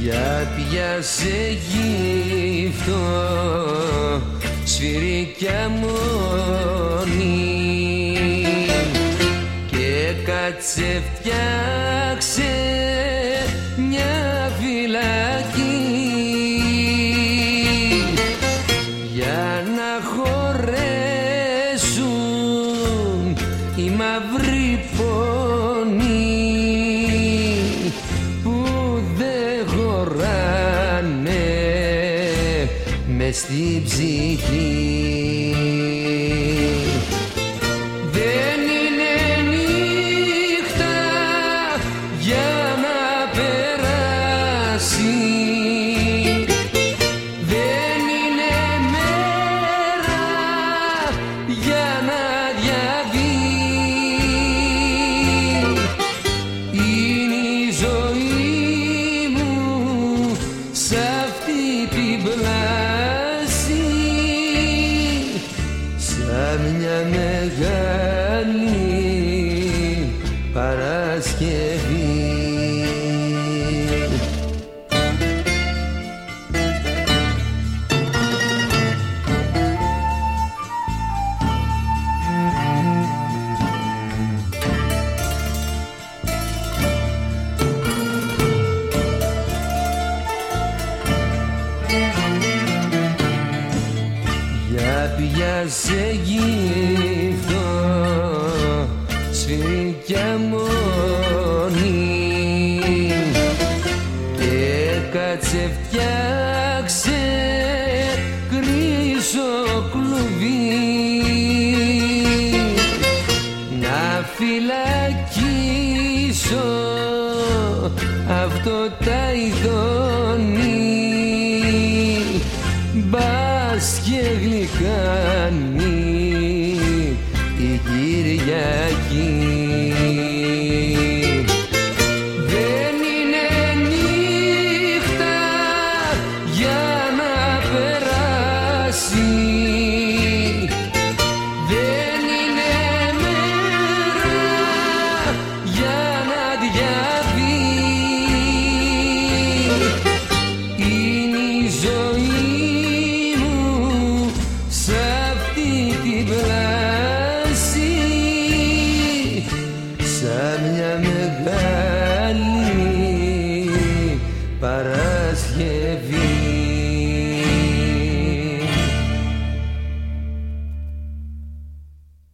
Για πιάσε γύφτο, σφυρίκια μόνη και κάτσε φτιάξε μια φυλακή για να χωρέσουν οι μαύροι πόνοι που δεν χωράνε μες στην ψυχή. Δεν είναι νύχτα για να περάσει, δεν είναι μέρα για να διαβεί. Είναι η ζωή μου σ' αυτή την πλάση, σαν μια μεγάλη Παρασκευή. Για πιάσε γύφτο, σφυρίκια μόνη και κάτσε φτιάξε κρύσο κλουβί να φυλακίσω αυτό τα ειδώνει, μπας και γλυκάνει η Κυριακή. Δεν είναι νύχτα για να περάσει, δεν είναι μέρα για να διαβεί. Είναι η ζωή μου σ' αυτή την πλάση, σαν μια μεγάλη Παρασκευή.